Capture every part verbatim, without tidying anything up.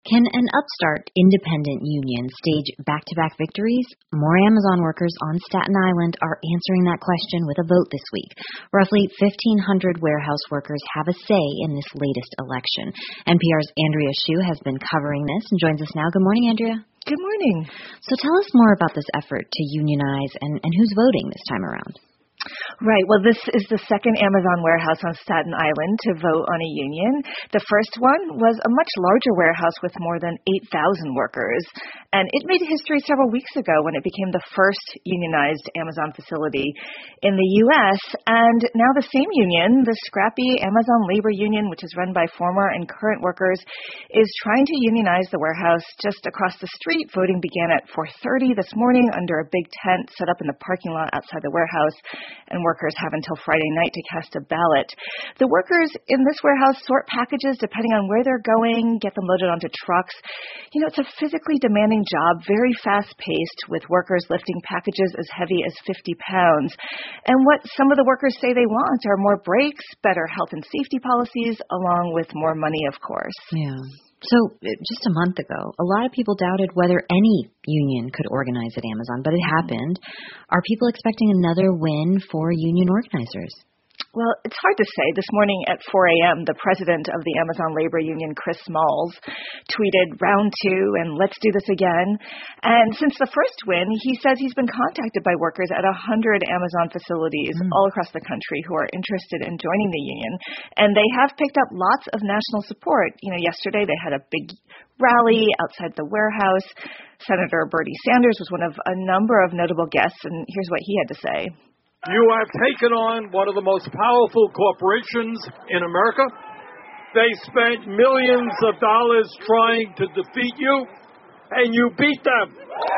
Can an upstart, independent union stage back-to-back victories? More Amazon workers on Staten Island are answering that question with a vote this week. Roughly fifteen hundred warehouse workers have a say in this latest election. N P R's Andrea Hsu has been covering this and joins us now. Good morning, Andrea. Good morning. So tell us more about this effort to unionize and, and who's voting this time around. Right. Well, this is the second Amazon warehouse on Staten Island to vote on a union. The first one was a much larger warehouse with more than eight thousand workers. And it made history several weeks ago when it became the first unionized Amazon facility in the U S. And now the same union, the scrappy Amazon Labor Union, which is run by former and current workers, is trying to unionize the warehouse just across the street. Voting began at four thirty this morning under a big tent set up in the parking lot outside the warehouse. And workers have until Friday night to cast a ballot. The workers in this warehouse sort packages depending on where they're going, get them loaded onto trucks. You know, it's a physically demanding job, very fast-paced, with workers lifting packages as heavy as fifty pounds. And what some of the workers say they want are more breaks, better health and safety policies, along with more money, of course. Yeah. So just a month ago, a lot of people doubted whether any union could organize at Amazon, but it happened. Are people expecting another win for union organizers? Well, it's hard to say. This morning at four a.m., the president of the Amazon Labor Union, Chris Smalls, tweeted round two and let's do this again. And since the first win, he says he's been contacted by workers at one hundred Amazon facilities mm. all across the country who are interested in joining the union. And they have picked up lots of national support. You know, yesterday they had a big rally outside the warehouse. Senator Bernie Sanders was one of a number of notable guests, and here's what he had to say. You have taken on one of the most powerful corporations in America. They spent millions of dollars trying to defeat you, and you beat them.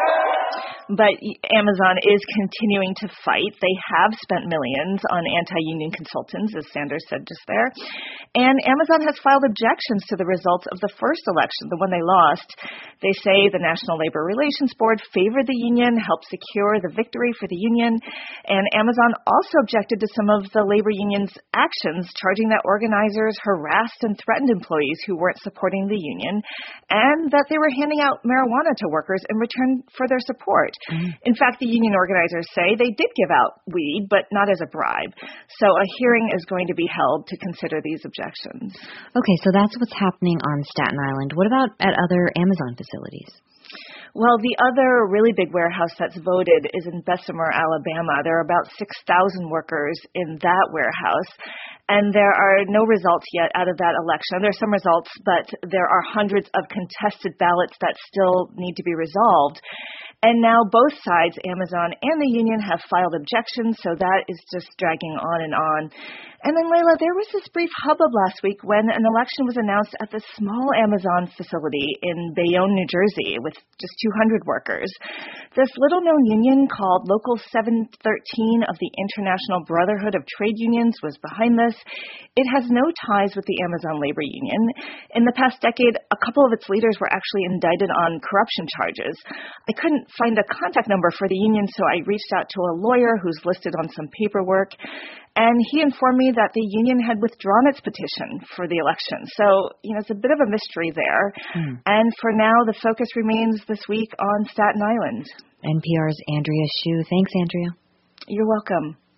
But Amazon is continuing to fight. They have spent millions on anti-union consultants, as Sanders said just there. And Amazon has filed objections to the results of the first election, the one they lost. They say the National Labor Relations Board favored the union, helped secure the victory for the union. And Amazon also objected to some of the labor union's actions, charging that organizers harassed and threatened employees who weren't supporting the union, and that they were handing out marijuana to workers in return for their support. In fact, the union organizers say they did give out weed, but not as a bribe. So a hearing is going to be held to consider these objections. Okay, so that's what's happening on Staten Island. What about at other Amazon facilities? Well, the other really big warehouse that's voted is in Bessemer, Alabama. There are about six thousand workers in that warehouse. And there are no results yet out of that election. There are some results, but there are hundreds of contested ballots that still need to be resolved. And now both sides, Amazon and the union, have filed objections, so that is just dragging on and on. And then, Layla, there was this brief hubbub last week when an election was announced at the small Amazon facility in Bayonne, New Jersey, with just two hundred workers. This little-known union called Local seven thirteen of the International Brotherhood of Trade Unions was behind this. It has no ties with the Amazon Labor Union. In the past decade, a couple of its leaders were actually indicted on corruption charges. I couldn't find a contact number for the union, so I reached out to a lawyer who's listed on some paperwork, and he informed me that the union had withdrawn its petition for the election. So, you know, it's a bit of a mystery there. Hmm. And for now, the focus remains this week on Staten Island. N P R's Andrea Hsu. Thanks, Andrea. You're welcome.